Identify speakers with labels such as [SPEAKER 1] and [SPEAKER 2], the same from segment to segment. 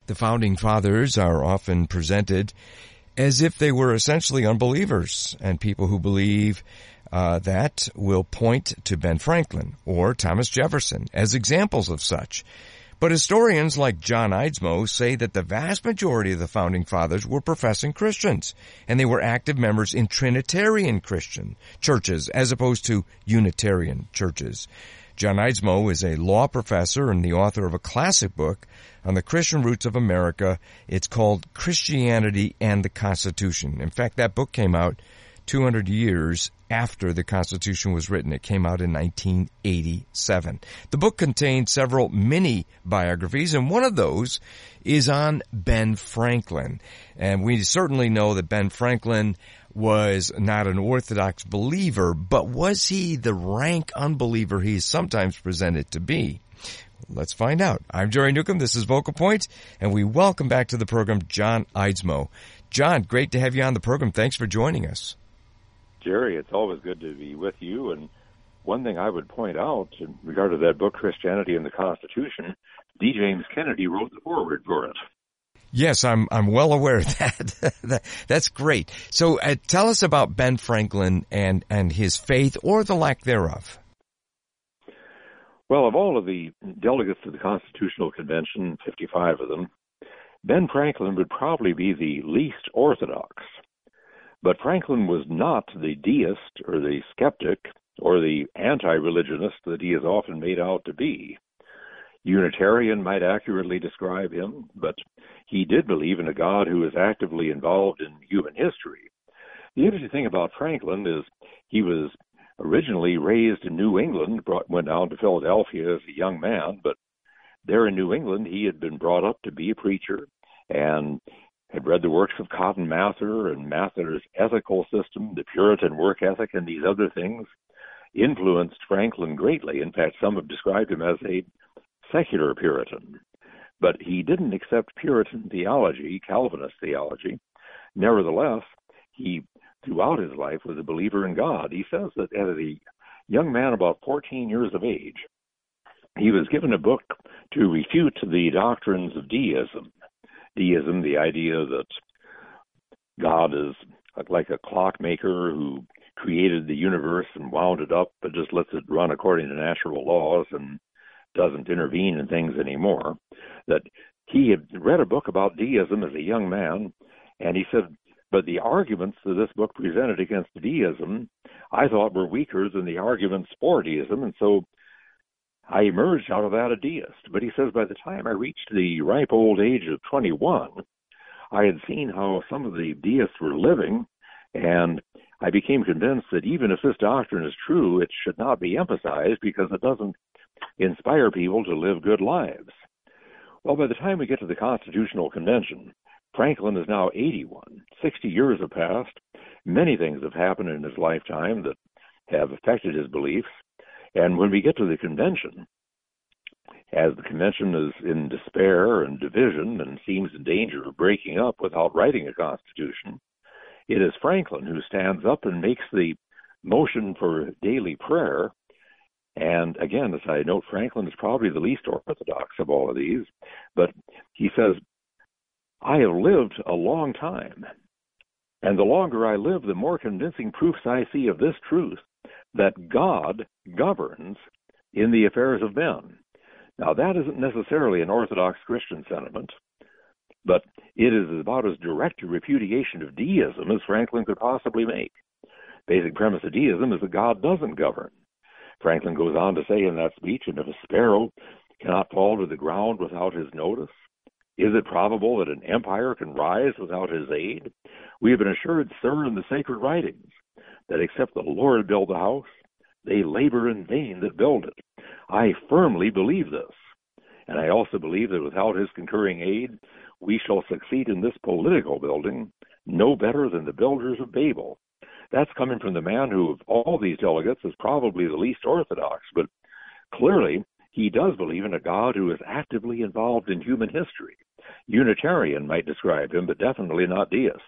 [SPEAKER 1] The Founding Fathers are often presented as if they were essentially unbelievers, and people who believe that will point to Ben Franklin or Thomas Jefferson as examples of such. But historians like John Eidsmoe say that the vast majority of the Founding Fathers were professing Christians, and they were active members in Trinitarian Christian churches as opposed to Unitarian churches. John Eidsmoe is a law professor and the author of a classic book on the Christian roots of America. It's called Christianity and the Constitution. In fact, that book came out 200 years after the Constitution was written. It came out in 1987. The book contains several mini biographies, and one of those is on Ben Franklin. And we certainly know that Ben Franklin was not an Orthodox believer, but was he the rank unbeliever he is sometimes presented to be? Let's find out. I'm Jerry Newcomb. This is Vocal Point, and we welcome back to the program John Eidsmoe. John, great to have you on the program. Thanks for joining us.
[SPEAKER 2] Jerry, it's always good to be with you. And one thing I would point out in regard to that book, Christianity and the Constitution, D. James Kennedy wrote the foreword for it.
[SPEAKER 1] Yes, I'm well aware of that. That's great. So tell us about Ben Franklin and his faith or the lack thereof.
[SPEAKER 2] Well, of all of the delegates to the Constitutional Convention, 55 of them, Ben Franklin would probably be the least orthodox. But Franklin was not the deist or the skeptic or the anti-religionist that he is often made out to be. Unitarian might accurately describe him, but he did believe in a God who is actively involved in human history. The interesting thing about Franklin is he was originally raised in New England, went down to Philadelphia as a young man, but there in New England he had been brought up to be a preacher and had read the works of Cotton Mather, and Mather's ethical system, the Puritan work ethic, and these other things influenced Franklin greatly. In fact, some have described him as a secular Puritan. But he didn't accept Puritan theology, Calvinist theology. Nevertheless, he, throughout his life, was a believer in God. He says that as a young man about 14 years of age, he was given a book to refute the doctrines of deism. Deism, the idea that God is like a clockmaker who created the universe and wound it up, but just lets it run according to natural laws and doesn't intervene in things anymore. That he had read a book about deism as a young man, and he said, but the arguments that this book presented against deism, I thought were weaker than the arguments for deism, and so I emerged out of that a deist. But he says, by the time I reached the ripe old age of 21, I had seen how some of the deists were living, and I became convinced that even if this doctrine is true, it should not be emphasized because it doesn't inspire people to live good lives. Well, by the time we get to the Constitutional Convention, Franklin is now 81. 60 years have passed. Many things have happened in his lifetime that have affected his beliefs. And when we get to the convention, as the convention is in despair and division and seems in danger of breaking up without writing a constitution, it is Franklin who stands up and makes the motion for daily prayer. And again, as I note, Franklin is probably the least orthodox of all of these, but he says, I have lived a long time, and the longer I live, the more convincing proofs I see of this truth, that God governs in the affairs of men. Now, that isn't necessarily an Orthodox Christian sentiment, but it is about as direct a repudiation of deism as Franklin could possibly make. Basic premise of deism is that God doesn't govern. Franklin goes on to say in that speech, and if a sparrow cannot fall to the ground without his notice, is it probable that an empire can rise without his aid? We have been assured, sir, in the sacred writings, that except the Lord build the house, they labor in vain that build it. I firmly believe this. And I also believe that without his concurring aid, we shall succeed in this political building no better than the builders of Babel. That's coming from the man who, of all these delegates, is probably the least orthodox, but clearly he does believe in a God who is actively involved in human history. Unitarian might describe him, but definitely not deist.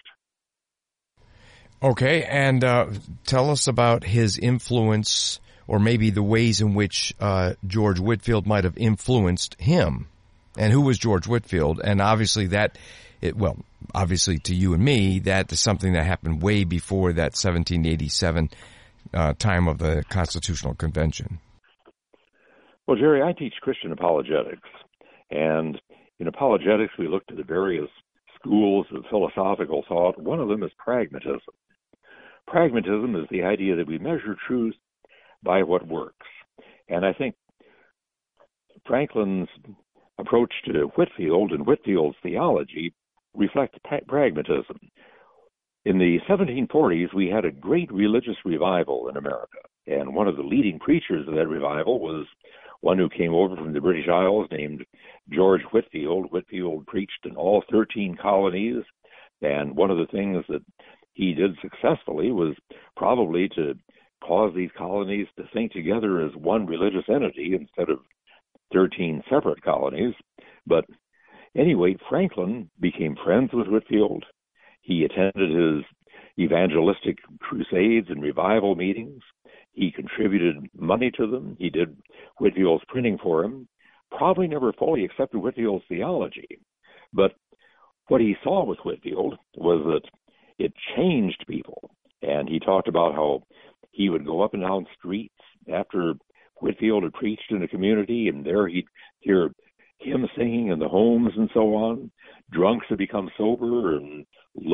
[SPEAKER 1] Okay, and tell us about his influence, or maybe the ways in which George Whitefield might have influenced him. And who was George Whitefield? And obviously obviously to you and me, that is something that happened way before that 1787 time of the Constitutional Convention.
[SPEAKER 2] Well, Jerry, I teach Christian apologetics. And in apologetics, we look to the various schools of philosophical thought. One of them is pragmatism. Pragmatism is the idea that we measure truth by what works. And I think Franklin's approach to Whitefield and Whitefield's theology reflect pragmatism. In the 1740s, we had a great religious revival in America, and one of the leading preachers of that revival was one who came over from the British Isles named George Whitefield. Whitefield preached in all 13 colonies, and one of the things that he did successfully was probably to cause these colonies to think together as one religious entity instead of 13 separate colonies. But anyway, Franklin became friends with Whitefield. He attended his evangelistic crusades and revival meetings. He contributed money to them. He did Whitefield's printing for him. Probably never fully accepted Whitefield's theology. But what he saw with Whitefield was that it changed people. And he talked about how he would go up and down streets after Whitefield had preached in a community, and there he'd hear hymn singing in the homes and so on. Drunks would become sober, and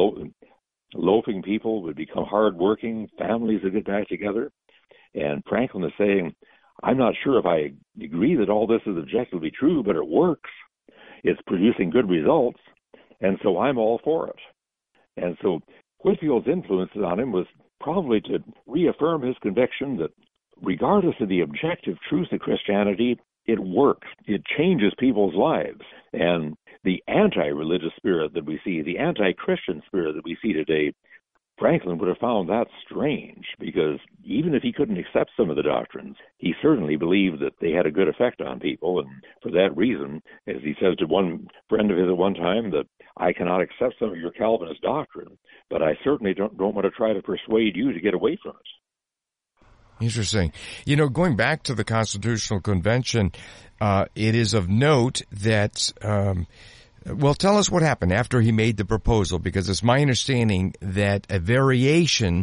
[SPEAKER 2] loafing people would become hardworking. Families would get back together. And Franklin is saying, I'm not sure if I agree that all this is objectively true, but it works. It's producing good results, and so I'm all for it. And so Whitefield's influence on him was probably to reaffirm his conviction that regardless of the objective truth of Christianity, it works. It changes people's lives. And the anti-religious spirit that we see, the anti-Christian spirit that we see today, Franklin would have found that strange, because even if he couldn't accept some of the doctrines, he certainly believed that they had a good effect on people. And for that reason, as he says to one friend of his at one time, that I cannot accept some of your Calvinist doctrine, but I certainly don't want to try to persuade you to get away from it.
[SPEAKER 1] Interesting. You know, going back to the Constitutional Convention, it is of note that, well, tell us what happened after he made the proposal, because it's my understanding that a variation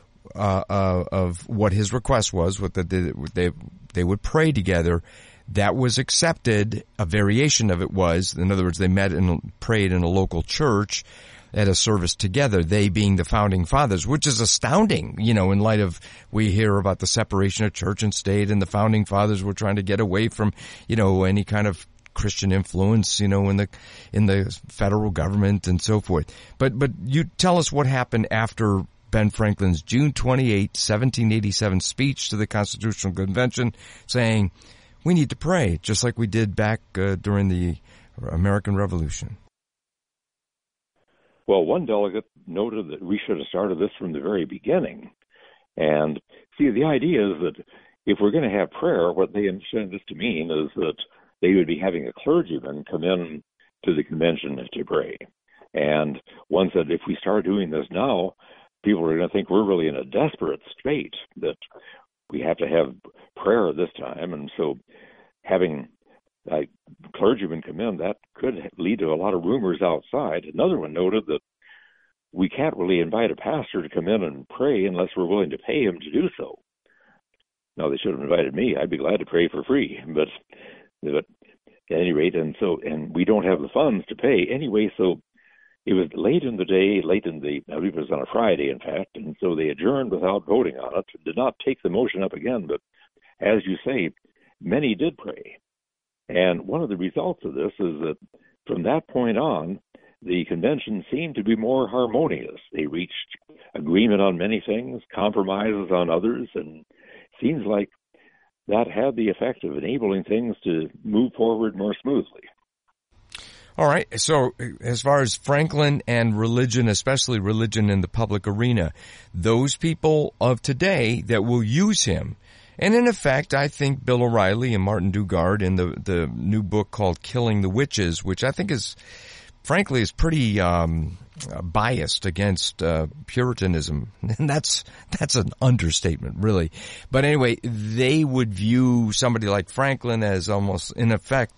[SPEAKER 1] of what his request was, what they would pray together, that was accepted. A variation of it was, in other words, they met and prayed in a local church at a service together, they being the founding fathers, which is astounding, you know, in light of, we hear about the separation of church and state, and the founding fathers were trying to get away from, you know, any kind of Christian influence, you know, in the federal government and so forth. But you tell us what happened after Ben Franklin's June 28, 1787 speech to the Constitutional Convention saying, we need to pray, just like we did back during the American Revolution.
[SPEAKER 2] Well, one delegate noted that we should have started this from the very beginning. And see, the idea is that if we're going to have prayer, what they understand this to mean is that they would be having a clergyman come in to the convention to pray. And one said, if we start doing this now, people are going to think we're really in a desperate state, that we have to have prayer this time. And so having clergymen come in, that could lead to a lot of rumors outside. Another one noted that we can't really invite a pastor to come in and pray unless we're willing to pay him to do so. Now, they should have invited me. I'd be glad to pray for free. But at any rate, and we don't have the funds to pay anyway. So it was late in the day, I believe it was on a Friday, in fact, and so they adjourned without voting on it. Did not take the motion up again, but as you say, many did pray. And one of the results of this is that from that point on, the convention seemed to be more harmonious. They reached agreement on many things, compromises on others, and it seems like that had the effect of enabling things to move forward more smoothly.
[SPEAKER 1] All right. So as far as Franklin and religion, especially religion in the public arena, those people of today that will use him, and in effect, I think Bill O'Reilly and Martin Dugard in the new book called Killing the Witches, which I think is, frankly, is pretty biased against Puritanism. And that's an understatement, really. But anyway, they would view somebody like Franklin as almost, in effect,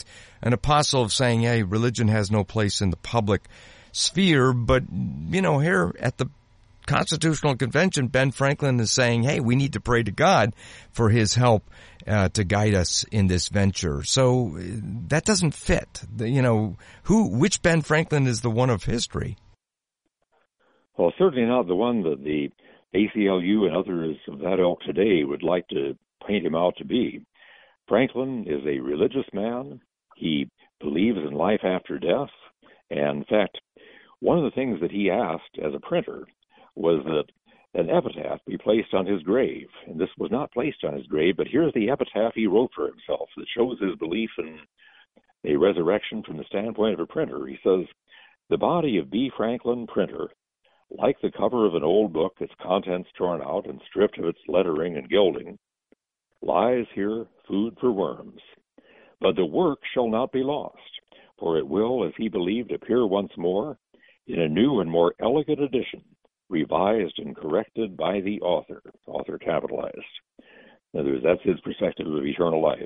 [SPEAKER 1] an apostle of saying, hey, religion has no place in the public sphere. But, here at the Constitutional Convention, Ben Franklin is saying, hey, we need to pray to God for his help to guide us in this venture. So that doesn't fit. Which Ben Franklin is the one of history?
[SPEAKER 2] Well, certainly not the one that the ACLU and others of that ilk today would like to paint him out to be. Franklin is a religious man. He believes in life after death. And in fact, one of the things that he asked as a printer was that an epitaph be placed on his grave. And this was not placed on his grave, but here's the epitaph he wrote for himself that shows his belief in a resurrection from the standpoint of a printer. He says, "The body of B. Franklin, printer, like the cover of an old book, its contents torn out and stripped of its lettering and gilding, lies here food for worms. But the work shall not be lost, for it will, as he believed, appear once more in a new and more elegant edition, revised and corrected by the author capitalized." In other words, that's his perspective of eternal life.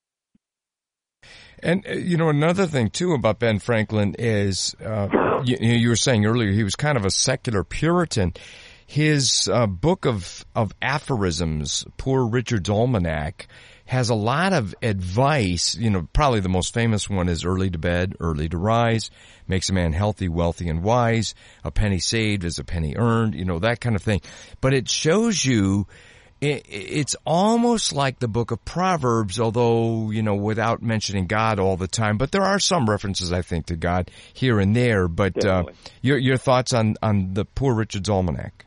[SPEAKER 1] And, another thing, too, about Ben Franklin is, you were saying earlier, he was kind of a secular Puritan. His book of aphorisms, Poor Richard's Almanac, has a lot of advice. Probably the most famous one is early to bed, early to rise, makes a man healthy, wealthy, and wise. A penny saved is a penny earned, that kind of thing. But it shows you, it's almost like the book of Proverbs, although, without mentioning God all the time. But there are some references, I think, to God here and there. But your thoughts on the Poor Richard's Almanac?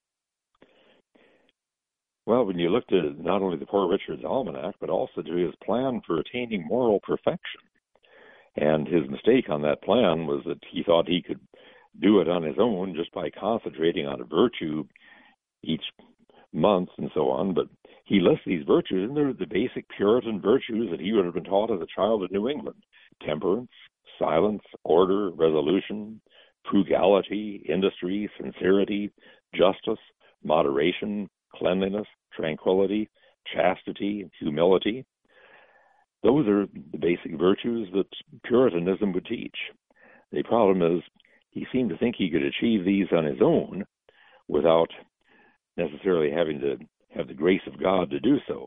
[SPEAKER 2] Well, when you looked at not only the Poor Richard's Almanac, but also to his plan for attaining moral perfection. And his mistake on that plan was that he thought he could do it on his own just by concentrating on a virtue each month and so on. But he lists these virtues, and they're the basic Puritan virtues that he would have been taught as a child in New England: temperance, silence, order, resolution, frugality, industry, sincerity, justice, moderation, cleanliness, tranquility, chastity, humility. Those are the basic virtues that Puritanism would teach. The problem is he seemed to think he could achieve these on his own without necessarily having to have the grace of God to do so.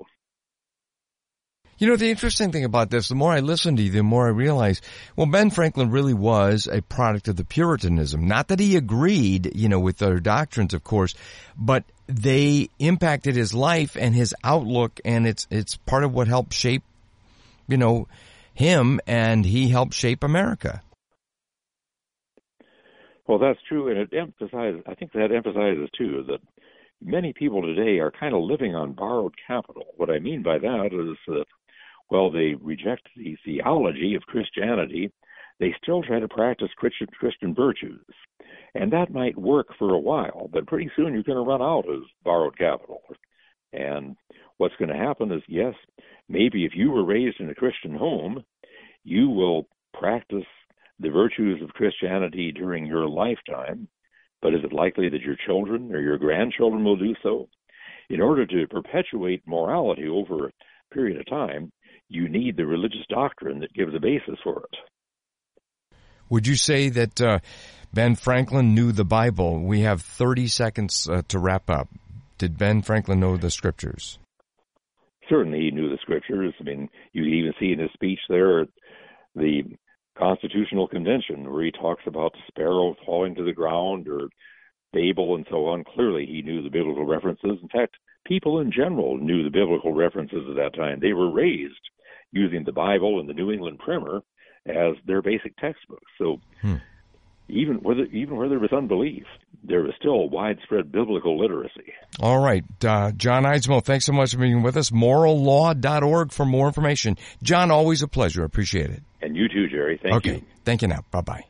[SPEAKER 1] The interesting thing about this, the more I listen to you, the more I realize, well, Ben Franklin really was a product of the Puritanism. Not that he agreed, with their doctrines, of course, but they impacted his life and his outlook, and it's part of what helped shape, him, and he helped shape America.
[SPEAKER 2] Well, that's true, and I think that emphasizes, too, that many people today are kind of living on borrowed capital. What I mean by that is that, well, they reject the theology of Christianity, they still try to practice Christian virtues. And that might work for a while, but pretty soon you're going to run out of borrowed capital. And what's going to happen is, yes, maybe if you were raised in a Christian home, you will practice the virtues of Christianity during your lifetime, but is it likely that your children or your grandchildren will do so? In order to perpetuate morality over a period of time, you need the religious doctrine that gives a basis for it.
[SPEAKER 1] Would you say that Ben Franklin knew the Bible? We have 30 seconds to wrap up. Did Ben Franklin know the Scriptures?
[SPEAKER 2] Certainly he knew the Scriptures. I mean, you even see in his speech there at the Constitutional Convention where he talks about the sparrow falling to the ground or Babel and so on. Clearly he knew the biblical references. In fact, people in general knew the biblical references at that time. They were raised using the Bible and the New England Primer as their basic textbooks. So even where there was unbelief, there was still widespread biblical literacy.
[SPEAKER 1] All right. John Eidsmoe, thanks so much for being with us. morallaw.org for more information. John, always a pleasure. Appreciate it.
[SPEAKER 2] And you too, Jerry. Thank you.
[SPEAKER 1] Okay. Thank you now. Bye-bye.